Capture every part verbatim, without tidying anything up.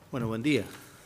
Bueno, buen día.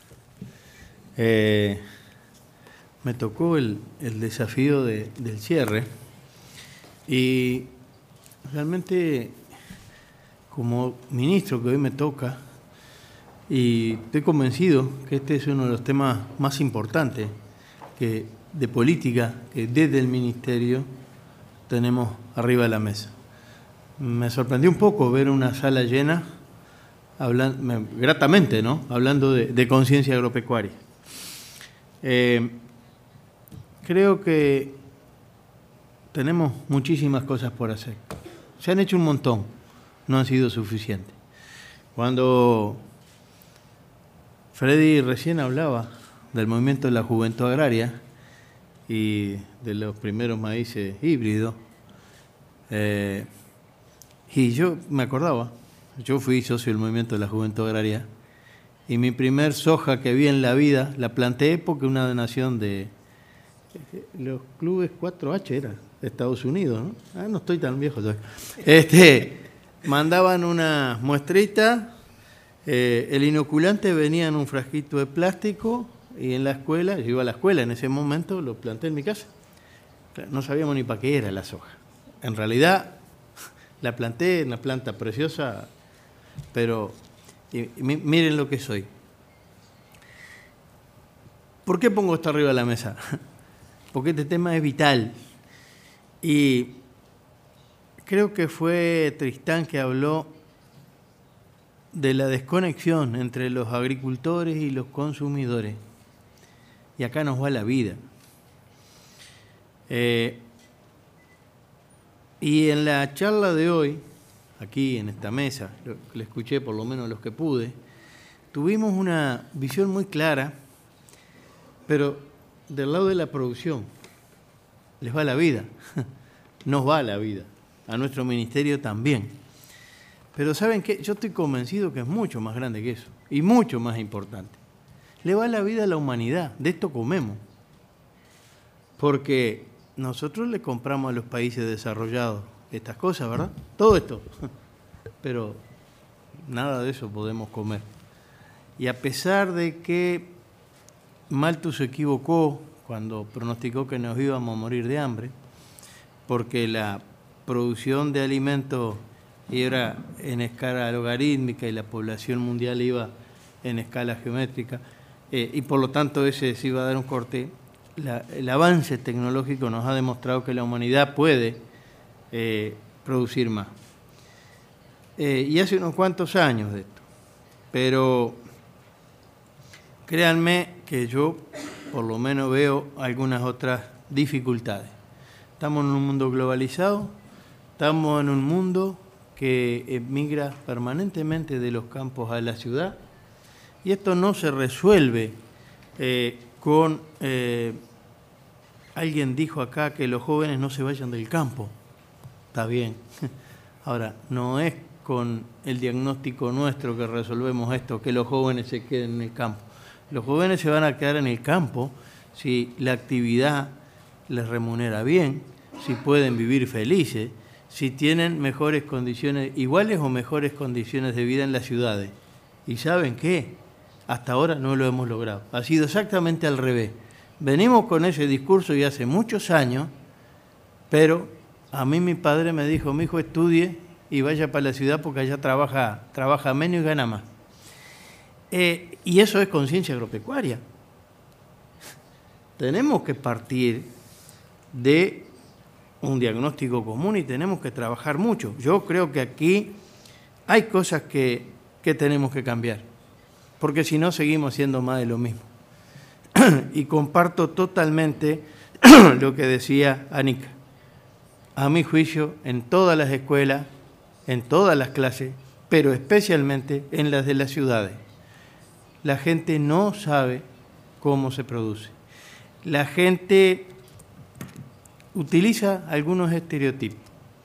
Eh, me tocó el, el desafío de, del cierre y realmente como ministro que hoy me toca, y estoy convencido que este es uno de los temas más importantes que, de política que desde el Ministerio tenemos arriba de la mesa. Me sorprendió un poco ver una sala llena, hablando, gratamente, ¿no? Hablando de, de conciencia agropecuaria. Eh, creo que tenemos muchísimas cosas por hacer. Se han hecho un montón, no han sido suficientes. Cuando Freddy recién hablaba del movimiento de la juventud agraria y de los primeros maíces híbridos, eh, y yo me acordaba, yo fui socio del movimiento de la juventud agraria y mi primer soja que vi en la vida la planté porque una donación de los clubes cuatro H era de Estados Unidos, ¿no? Ah, no estoy tan viejo todavía. Este, mandaban una muestrita, eh, el inoculante venía en un frasquito de plástico y en la escuela, yo iba a la escuela en ese momento, lo planté en mi casa. No sabíamos ni para qué era la soja. En realidad la planté, una planta preciosa, pero y, y miren lo que soy. ¿Por qué pongo esto arriba de la mesa? Porque este tema es vital. Y creo que fue Tristán que habló de la desconexión entre los agricultores y los consumidores. Y acá nos va la vida. Eh, y en la charla de hoy, aquí en esta mesa, le escuché por lo menos los que pude, tuvimos una visión muy clara, pero del lado de la producción. Les va la vida, nos va la vida, a nuestro ministerio también. Pero ¿saben qué? Yo estoy convencido que es mucho más grande que eso, y mucho más importante. Le va la vida a la humanidad, de esto comemos. Porque nosotros le compramos a los países desarrollados estas cosas, ¿verdad? Todo esto. Pero nada de eso podemos comer. Y a pesar de que Malthus se equivocó cuando pronosticó que nos íbamos a morir de hambre, porque la producción de alimentos era en escala logarítmica y la población mundial iba en escala geométrica, eh, y por lo tanto ese se iba a dar un corte. La, el avance tecnológico nos ha demostrado que la humanidad puede eh, producir más. Eh, y hace unos cuantos años de esto. Pero créanme que yo por lo menos veo algunas otras dificultades. Estamos en un mundo globalizado, estamos en un mundo que emigra permanentemente de los campos a la ciudad, y esto no se resuelve eh, con... Eh, alguien dijo acá que los jóvenes no se vayan del campo. Está bien. Ahora, no es con el diagnóstico nuestro que resolvemos esto, que los jóvenes se queden en el campo. Los jóvenes se van a quedar en el campo si la actividad les remunera bien, si pueden vivir felices, si tienen mejores condiciones, iguales o mejores condiciones de vida en las ciudades. ¿Y saben qué? Hasta ahora no lo hemos logrado. Ha sido exactamente al revés. Venimos con ese discurso ya hace muchos años, pero a mí mi padre me dijo, mi hijo estudie y vaya para la ciudad porque allá trabaja, trabaja menos y gana más. Eh, y eso es conciencia agropecuaria. Tenemos que partir de un diagnóstico común y tenemos que trabajar mucho. Yo creo que aquí hay cosas que, que tenemos que cambiar, porque si no seguimos siendo más de lo mismo. Y comparto totalmente lo que decía Anica. A mi juicio, en todas las escuelas, en todas las clases, pero especialmente en las de las ciudades, la gente no sabe cómo se produce. La gente utiliza algunos estereotipos.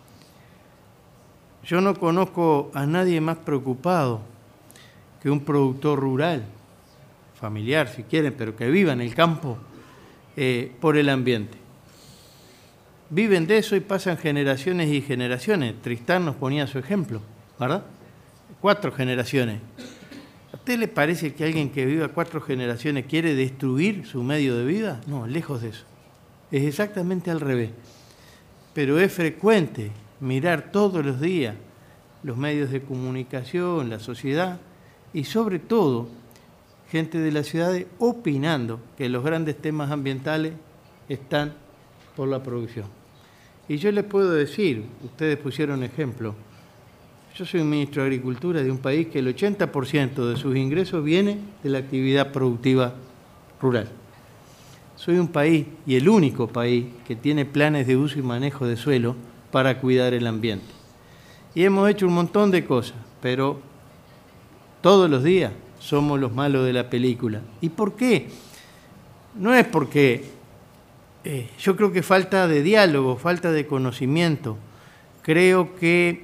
Yo no conozco a nadie más preocupado que un productor rural, familiar si quieren, pero que viva en el campo, eh, por el ambiente. Viven de eso y pasan generaciones y generaciones. Tristán nos ponía su ejemplo, ¿verdad? Cuatro generaciones. usted le parece que alguien que viva cuatro generaciones quiere destruir su medio de vida? No, lejos de eso. Es exactamente al revés. Pero es frecuente mirar todos los días los medios de comunicación, la sociedad y sobre todo gente de las ciudades opinando que los grandes temas ambientales están por la producción. Y yo les puedo decir, ustedes pusieron ejemplo, yo soy un ministro de Agricultura de un país que el ochenta por ciento de sus ingresos viene de la actividad productiva rural. Soy un país, y el único país, que tiene planes de uso y manejo de suelo para cuidar el ambiente. Y hemos hecho un montón de cosas, pero todos los días somos los malos de la película. ¿Y por qué? No es porque eh, yo creo que falta de diálogo, falta de conocimiento. Creo que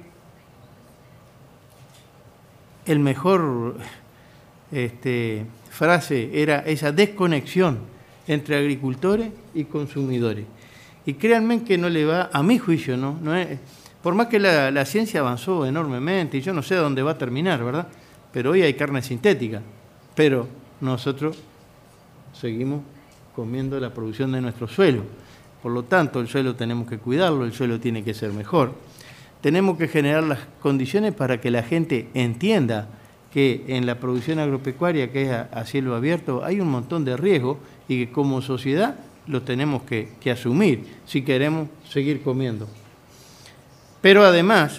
el mejor este, frase era esa desconexión entre agricultores y consumidores. Y créanme que no le va, a mi juicio, ¿no? no es, por más que la, la ciencia avanzó enormemente, y yo no sé dónde va a terminar, ¿verdad? Pero hoy hay carne sintética, pero nosotros seguimos comiendo la producción de nuestro suelo. Por lo tanto, el suelo tenemos que cuidarlo, el suelo tiene que ser mejor. Tenemos que generar las condiciones para que la gente entienda que en la producción agropecuaria, que es a, a cielo abierto, hay un montón de riesgos y que como sociedad lo tenemos que, que asumir si queremos seguir comiendo. Pero además,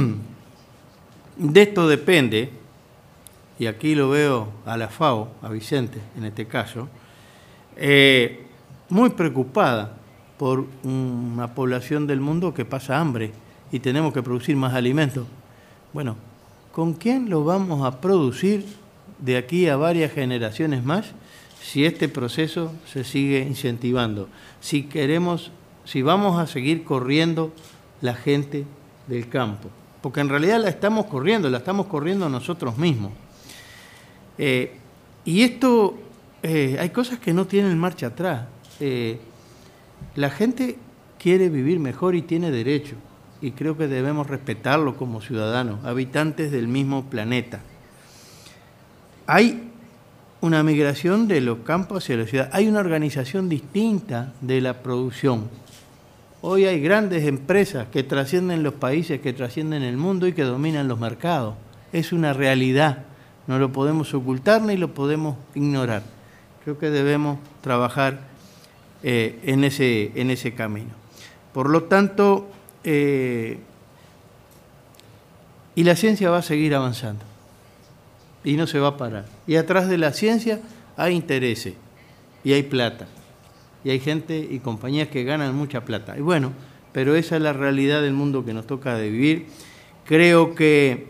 de esto depende, y aquí lo veo a la FAO, a Vicente en este caso, eh, muy preocupada por una población del mundo que pasa hambre y tenemos que producir más alimentos. Bueno, ¿con quién lo vamos a producir de aquí a varias generaciones más si este proceso se sigue incentivando? Si queremos, si vamos a seguir corriendo la gente del campo, porque en realidad la estamos corriendo, la estamos corriendo nosotros mismos. Eh, y esto, eh, hay cosas que no tienen marcha atrás. Eh, la gente quiere vivir mejor y tiene derecho. Y creo que debemos respetarlo como ciudadanos, habitantes del mismo planeta. Hay una migración de los campos hacia la ciudad, hay una organización distinta de la producción. Hoy hay grandes empresas que trascienden los países, que trascienden el mundo y que dominan los mercados. Es una realidad, no lo podemos ocultar ni lo podemos ignorar. Creo que debemos trabajar eh, en ese, en ese camino. Por lo tanto, Eh, y la ciencia va a seguir avanzando y no se va a parar. Y atrás de la ciencia hay intereses y hay plata y hay gente y compañías que ganan mucha plata. Y bueno, pero esa es la realidad del mundo que nos toca de vivir. Creo que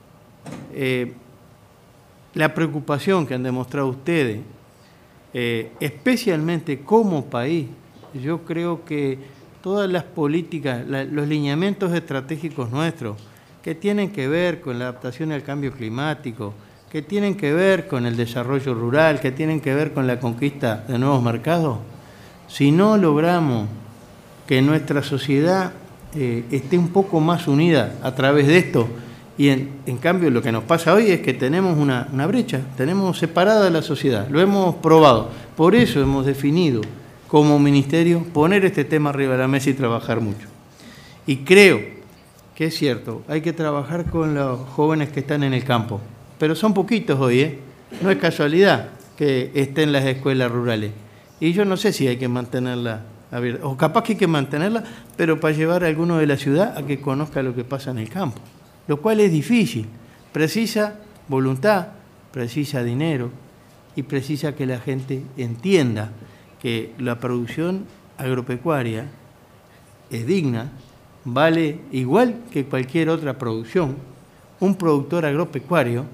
eh, la preocupación que han demostrado ustedes, eh, especialmente como país, yo creo que todas las políticas, la, los lineamientos estratégicos nuestros, que tienen que ver con la adaptación al cambio climático, que tienen que ver con el desarrollo rural, que tienen que ver con la conquista de nuevos mercados, si no logramos que nuestra sociedad eh, esté un poco más unida a través de esto, y en, en cambio lo que nos pasa hoy es que tenemos una, una brecha, tenemos separada la sociedad, lo hemos probado, por eso hemos definido como ministerio, poner este tema arriba de la mesa y trabajar mucho. Y creo que es cierto, hay que trabajar con los jóvenes que están en el campo, pero son poquitos hoy, ¿eh? No es casualidad que estén en las escuelas rurales. Y yo no sé si hay que mantenerla abierta, o capaz que hay que mantenerla, pero para llevar a alguno de la ciudad a que conozca lo que pasa en el campo, lo cual es difícil, precisa voluntad, precisa dinero y precisa que la gente entienda que la producción agropecuaria es digna, vale igual que cualquier otra producción. Un productor agropecuario,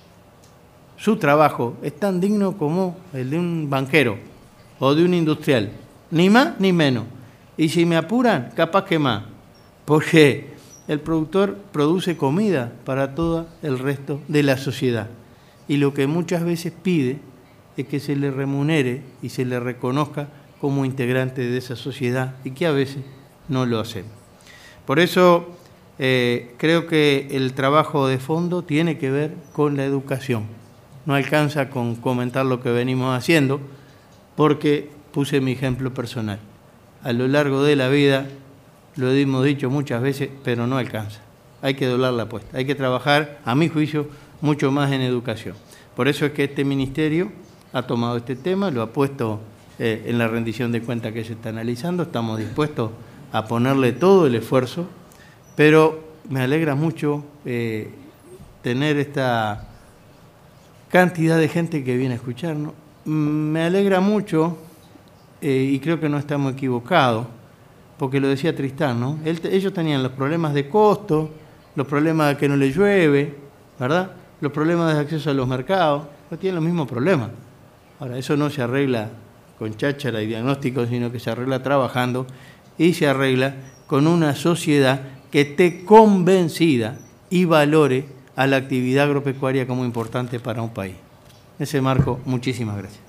su trabajo es tan digno como el de un banquero o de un industrial, ni más ni menos. Y si me apuran, capaz que más, porque el productor produce comida para todo el resto de la sociedad. Y lo que muchas veces pide es que se le remunere y se le reconozca como integrante de esa sociedad y que a veces no lo hacemos. Por eso eh, creo que el trabajo de fondo tiene que ver con la educación. no alcanza con comentar lo que venimos haciendo, porque puse mi ejemplo personal. A lo largo de la vida, lo hemos dicho muchas veces, pero no alcanza. Hay que doblar la apuesta, hay que trabajar, a mi juicio, mucho más en educación. Por eso es que este ministerio ha tomado este tema, lo ha puesto eh, en la rendición de cuentas que se está analizando, estamos dispuestos a ponerle todo el esfuerzo, pero me alegra mucho eh, tener esta cantidad de gente que viene a escucharnos. Me alegra mucho, eh, y creo que no estamos equivocados, porque lo decía Tristán, ¿no? Él, ellos tenían los problemas de costo, los problemas de que no les llueve, ¿verdad? Los problemas de acceso a los mercados, no tienen los mismos problemas. Ahora, eso no se arregla con cháchara y diagnóstico, sino que se arregla trabajando y se arregla con una sociedad que esté convencida y valore a la actividad agropecuaria como importante para un país. En ese marco, muchísimas gracias.